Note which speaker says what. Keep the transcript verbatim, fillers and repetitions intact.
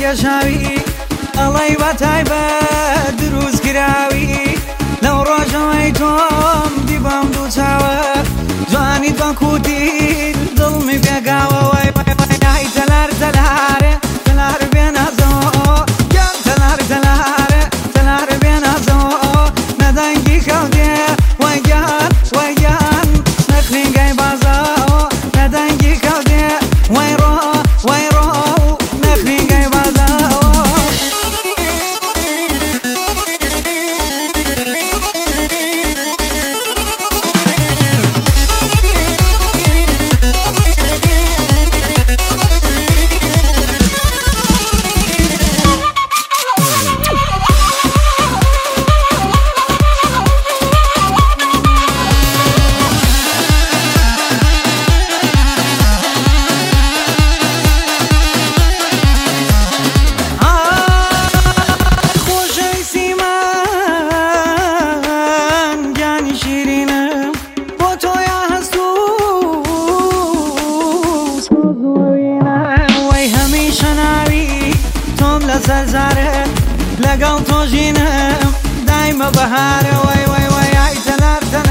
Speaker 1: کێشاوی ئەڵەی بە تایبەت دروست کراوی لەو ڕۆژەوەی تۆم دیبام دوو چاوە جوانیت بە کوتیت دڵمی پێگاوە وای وای تەلار تەلارێ تەلار بێنازەوە گیان تەلار تەلارێ تەلار بێنازەوە نەدەنگی کەوتێ وای گیان وای گیان نەخلینگەی بازەوە نەدەنگی کەوتێ وای ڕۆ وای ڕۆ نەخلینگەی بازەوە سەرزارێ لەگەڵ تۆ ژینم دایمە بەهارە وای وای وای ئای تەلار